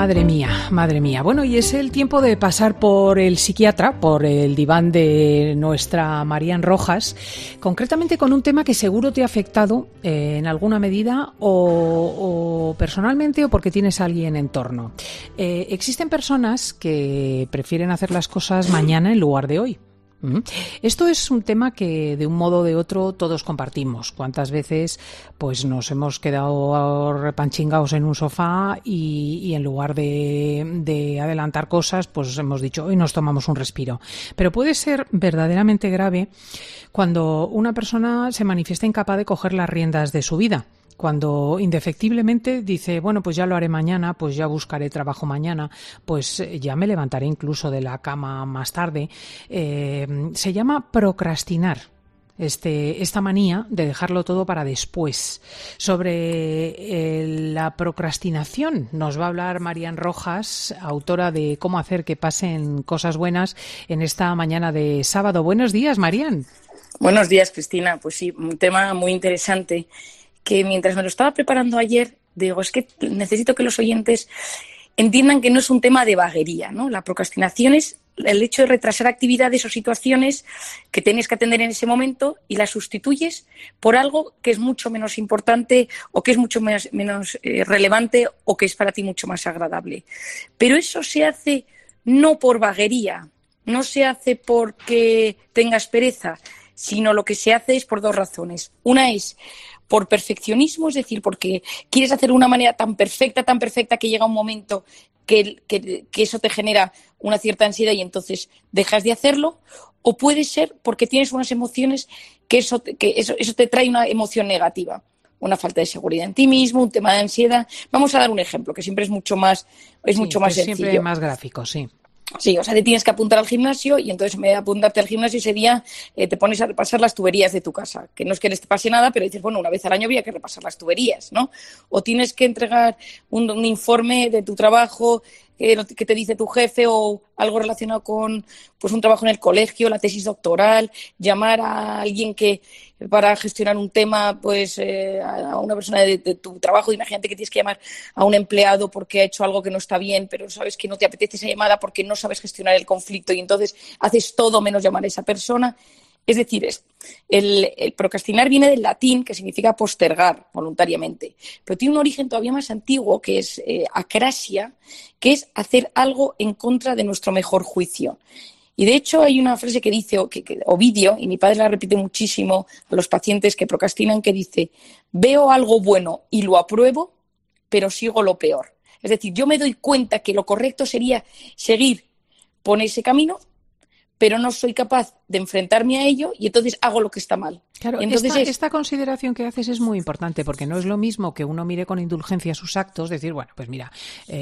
Madre mía, madre mía. Bueno, y es el tiempo de pasar por el psiquiatra, por el diván de nuestra Marían Rojas, concretamente con un tema que seguro te ha afectado en alguna medida o personalmente o porque tienes a alguien en torno. Existen personas que prefieren hacer las cosas mañana en lugar de hoy. Esto es un tema que de un modo o de otro todos compartimos. ¿Cuántas veces pues nos hemos quedado repanchingados en un sofá y en lugar de adelantar cosas pues hemos dicho hoy nos tomamos un respiro? Pero puede ser verdaderamente grave cuando una persona se manifiesta incapaz de coger las riendas de su vida. Cuando indefectiblemente dice, bueno, pues ya lo haré mañana, pues ya buscaré trabajo mañana, pues ya me levantaré incluso de la cama más tarde. Se llama procrastinar. Esta manía de dejarlo todo para después. Sobre la procrastinación nos va a hablar Marían Rojas, autora de Cómo hacer que pasen cosas buenas en esta mañana de sábado. Buenos días, Marían. Buenos días, Cristina. Pues sí, un tema muy interesante que mientras me lo estaba preparando ayer, digo, es que necesito que los oyentes entiendan que no es un tema de vaguería, ¿no? La procrastinación es el hecho de retrasar actividades o situaciones que tienes que atender en ese momento y las sustituyes por algo que es mucho menos importante o que es mucho menos relevante o que es para ti mucho más agradable. Pero eso se hace no por vaguería, no se hace porque tengas pereza, sino lo que se hace es por dos razones. Una es por perfeccionismo, es decir, porque quieres hacerlo de una manera tan perfecta que llega un momento que eso te genera una cierta ansiedad y entonces dejas de hacerlo, o puede ser porque tienes unas emociones que eso te trae una emoción negativa, una falta de seguridad en ti mismo, un tema de ansiedad. Vamos a dar un ejemplo que siempre es mucho más sencillo. Siempre más gráfico, sí. Sí, o sea, te tienes que apuntar al gimnasio y entonces en vez de apuntarte al gimnasio ese día te pones a repasar las tuberías de tu casa, que no es que les te pase nada, pero dices, bueno, una vez al año había que repasar las tuberías, ¿no? O tienes que entregar un informe de tu trabajo que te dice tu jefe o algo relacionado con pues un trabajo en el colegio, la tesis doctoral, llamar a alguien para gestionar un tema, pues a una persona de tu trabajo. Imagínate que tienes que llamar a un empleado porque ha hecho algo que no está bien, pero sabes que no te apetece esa llamada porque no sabes gestionar el conflicto y entonces haces todo menos llamar a esa persona. Es decir, el procrastinar viene del latín, que significa postergar voluntariamente, pero tiene un origen todavía más antiguo, que es acrasia, que es hacer algo en contra de nuestro mejor juicio. Y de hecho hay una frase que dice Ovidio, y mi padre la repite muchísimo a los pacientes que procrastinan, que dice: veo algo bueno y lo apruebo, pero sigo lo peor. Es decir, yo me doy cuenta que lo correcto sería seguir por ese camino, pero no soy capaz de enfrentarme a ello y entonces hago lo que está mal. Claro, entonces esta consideración que haces es muy importante porque no es lo mismo que uno mire con indulgencia sus actos, decir, bueno, pues mira,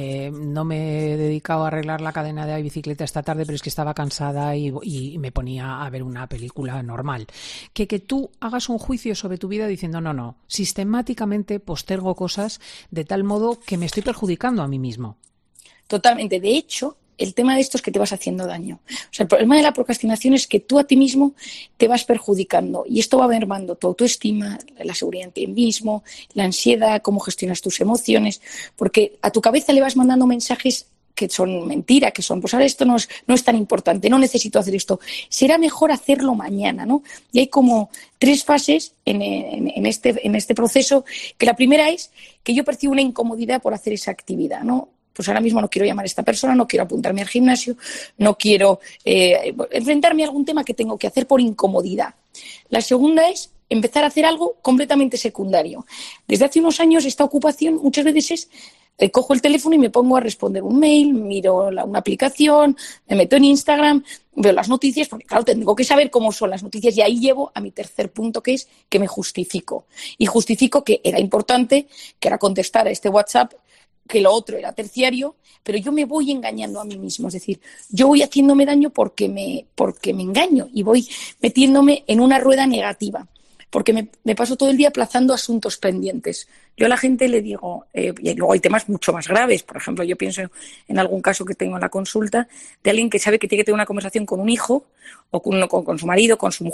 no me he dedicado a arreglar la cadena de la bicicleta esta tarde, pero es que estaba cansada y me ponía a ver una película normal. Que tú hagas un juicio sobre tu vida diciendo, no, sistemáticamente postergo cosas de tal modo que me estoy perjudicando a mí mismo. Totalmente. De hecho, el tema de esto es que te vas haciendo daño. O sea, el problema de la procrastinación es que tú a ti mismo te vas perjudicando y esto va mermando tu autoestima, la seguridad en ti mismo, la ansiedad, cómo gestionas tus emociones, porque a tu cabeza le vas mandando mensajes que son mentira, que son, pues ahora esto no es tan importante, no necesito hacer esto, será mejor hacerlo mañana, ¿no? Y hay como 3 fases en este proceso, que la primera es que yo percibo una incomodidad por hacer esa actividad, ¿no? Pues ahora mismo no quiero llamar a esta persona, no quiero apuntarme al gimnasio, no quiero enfrentarme a algún tema que tengo que hacer por incomodidad. La segunda es empezar a hacer algo completamente secundario. Desde hace unos años esta ocupación muchas veces es cojo el teléfono y me pongo a responder un mail, miro una aplicación, me meto en Instagram, veo las noticias, porque claro, tengo que saber cómo son las noticias y ahí llevo a mi tercer punto, que es que me justifico. Y justifico que era importante, que era contestar a este WhatsApp, que lo otro era terciario, pero yo me voy engañando a mí mismo. Es decir, yo voy haciéndome daño porque me engaño y voy metiéndome en una rueda negativa, porque me paso todo el día aplazando asuntos pendientes. Yo a la gente le digo, y luego hay temas mucho más graves. Por ejemplo, yo pienso en algún caso que tengo en la consulta de alguien que sabe que tiene que tener una conversación con un hijo o con su marido, con su mujer,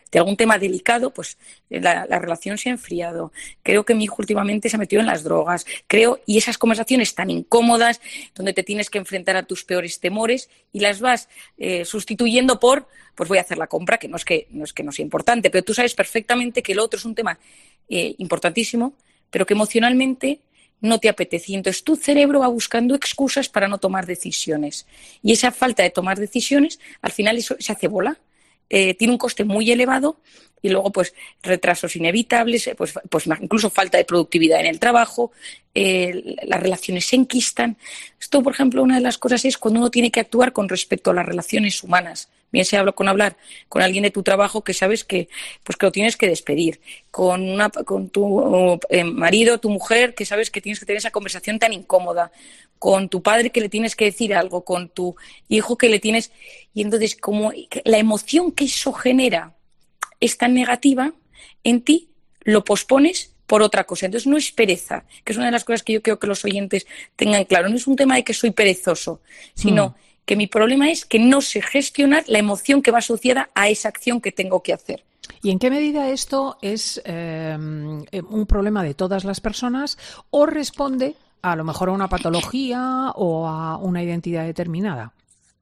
de algún tema delicado, pues la relación se ha enfriado. Creo que mi hijo últimamente se ha metido en las drogas. Y esas conversaciones tan incómodas, donde te tienes que enfrentar a tus peores temores y las vas sustituyendo por, pues voy a hacer la compra, que no es que no sea importante, pero tú sabes perfectamente que el otro es un tema importantísimo, pero que emocionalmente no te apetece. Y entonces tu cerebro va buscando excusas para no tomar decisiones. Y esa falta de tomar decisiones, al final eso se hace bola. Tiene un coste muy elevado y luego pues retrasos inevitables, pues incluso falta de productividad en el trabajo, las relaciones se enquistan. Esto, por ejemplo, una de las cosas es cuando uno tiene que actuar con respecto a las relaciones humanas. Bien sea hablar con alguien de tu trabajo que sabes que lo tienes que despedir, con tu marido, tu mujer, que sabes que tienes que tener esa conversación tan incómoda, con tu padre que le tienes que decir algo, con tu hijo que le tienes... Y entonces, como la emoción que eso genera es tan negativa en ti, lo pospones por otra cosa. Entonces no es pereza, que es una de las cosas que yo quiero que los oyentes tengan claro. No es un tema de que soy perezoso, sino que mi problema es que no sé gestionar la emoción que va asociada a esa acción que tengo que hacer. ¿Y en qué medida esto es un problema de todas las personas o responde a lo mejor a una patología o a una identidad determinada?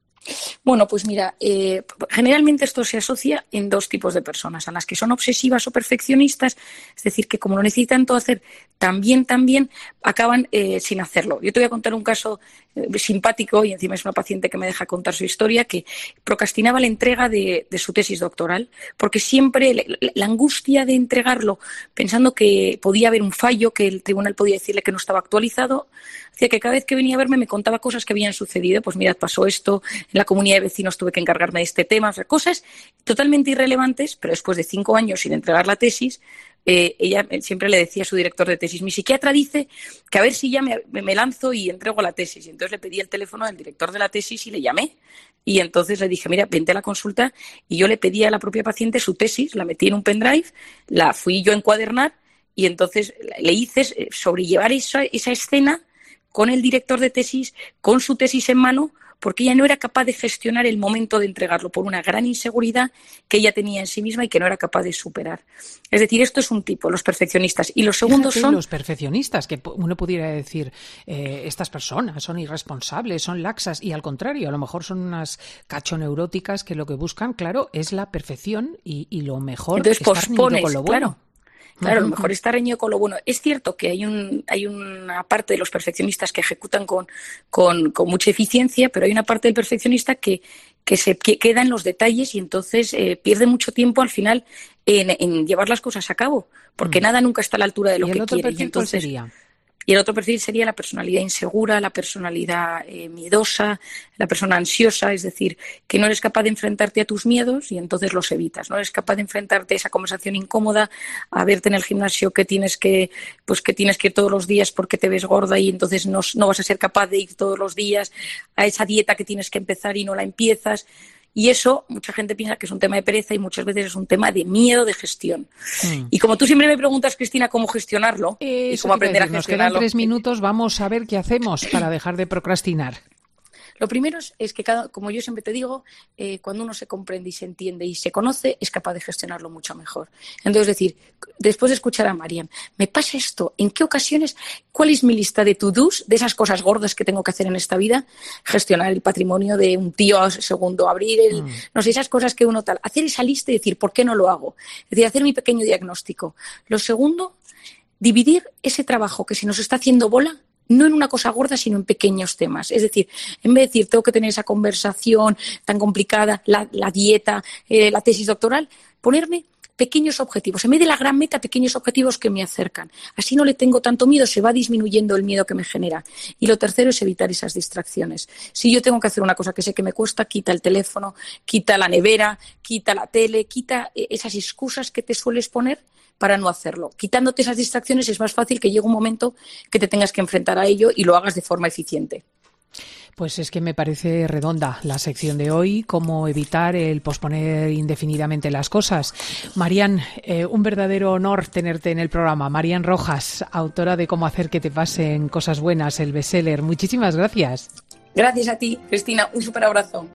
Bueno, pues mira, generalmente esto se asocia en dos tipos de personas, a las que son obsesivas o perfeccionistas, es decir, que como lo necesitan todo hacer también, acaban sin hacerlo. Yo te voy a contar un caso simpático, y encima es una paciente que me deja contar su historia, que procrastinaba la entrega de su tesis doctoral, porque siempre la angustia de entregarlo, pensando que podía haber un fallo, que el tribunal podía decirle que no estaba actualizado, hacía que cada vez que venía a verme me contaba cosas que habían sucedido. Pues mirad, pasó esto, en la comunidad de vecinos tuve que encargarme de este tema, o sea, cosas totalmente irrelevantes, pero después de 5 años sin entregar la tesis, ella siempre le decía a su director de tesis, mi psiquiatra dice que a ver si ya me lanzo y entrego la tesis. Y entonces le pedí el teléfono del director de la tesis y le llamé. Y entonces le dije, mira, vente a la consulta, y yo le pedí a la propia paciente su tesis, la metí en un pendrive, la fui yo a encuadernar, y entonces le hice sobrellevar esa escena con el director de tesis, con su tesis en mano, porque ella no era capaz de gestionar el momento de entregarlo por una gran inseguridad que ella tenía en sí misma y que no era capaz de superar. Es decir, esto es un tipo, los perfeccionistas. Y los segundos son... los perfeccionistas, que uno pudiera decir, estas personas son irresponsables, son laxas, y al contrario, a lo mejor son unas cachoneuróticas que lo que buscan, claro, es la perfección y lo mejor. Entonces pospones, con lo bueno. Claro, a lo mejor está reñido con lo bueno. Es cierto que hay una parte de los perfeccionistas que ejecutan con mucha eficiencia, pero hay una parte del perfeccionista que se queda en los detalles y entonces pierde mucho tiempo al final en llevar las cosas a cabo, porque nada nunca está a la altura de lo que quiere. ¿Y entonces sería? Y el otro perfil sería la personalidad insegura, la personalidad miedosa, la persona ansiosa, es decir, que no eres capaz de enfrentarte a tus miedos y entonces los evitas. No eres capaz de enfrentarte a esa conversación incómoda, a verte en el gimnasio que tienes que ir todos los días porque te ves gorda y entonces no vas a ser capaz de ir todos los días, a esa dieta que tienes que empezar y no la empiezas. Y eso, mucha gente piensa que es un tema de pereza y muchas veces es un tema de miedo de gestión. Y como tú siempre me preguntas, Cristina, cómo gestionarlo y cómo aprender a gestionarlo. Nos quedan 3 minutos, vamos a ver qué hacemos para dejar de procrastinar. Lo primero es que, como yo siempre te digo, cuando uno se comprende y se entiende y se conoce, es capaz de gestionarlo mucho mejor. Entonces, decir, después de escuchar a Marian, me pasa esto, ¿en qué ocasiones? ¿Cuál es mi lista de to-dos, de esas cosas gordas que tengo que hacer en esta vida? Gestionar el patrimonio de un tío segundo, abrir no sé, esas cosas que uno tal. Hacer esa lista y decir, ¿por qué no lo hago? Es decir, hacer mi pequeño diagnóstico. Lo segundo, dividir ese trabajo que se nos está haciendo bola, no en una cosa gorda, sino en pequeños temas. Es decir, en vez de decir, tengo que tener esa conversación tan complicada, la dieta, la tesis doctoral, ponerme pequeños objetivos. En vez de la gran meta, pequeños objetivos que me acercan. Así no le tengo tanto miedo, se va disminuyendo el miedo que me genera. Y lo tercero es evitar esas distracciones. Si yo tengo que hacer una cosa que sé que me cuesta, quita el teléfono, quita la nevera, quita la tele, quita esas excusas que te sueles poner para no hacerlo. Quitándote esas distracciones es más fácil que llegue un momento que te tengas que enfrentar a ello y lo hagas de forma eficiente. Pues es que me parece redonda la sección de hoy, cómo evitar el posponer indefinidamente las cosas. Marian, un verdadero honor tenerte en el programa. Marian Rojas, autora de Cómo hacer que te pasen cosas buenas, el bestseller. Muchísimas gracias. Gracias a ti, Cristina. Un súper abrazo.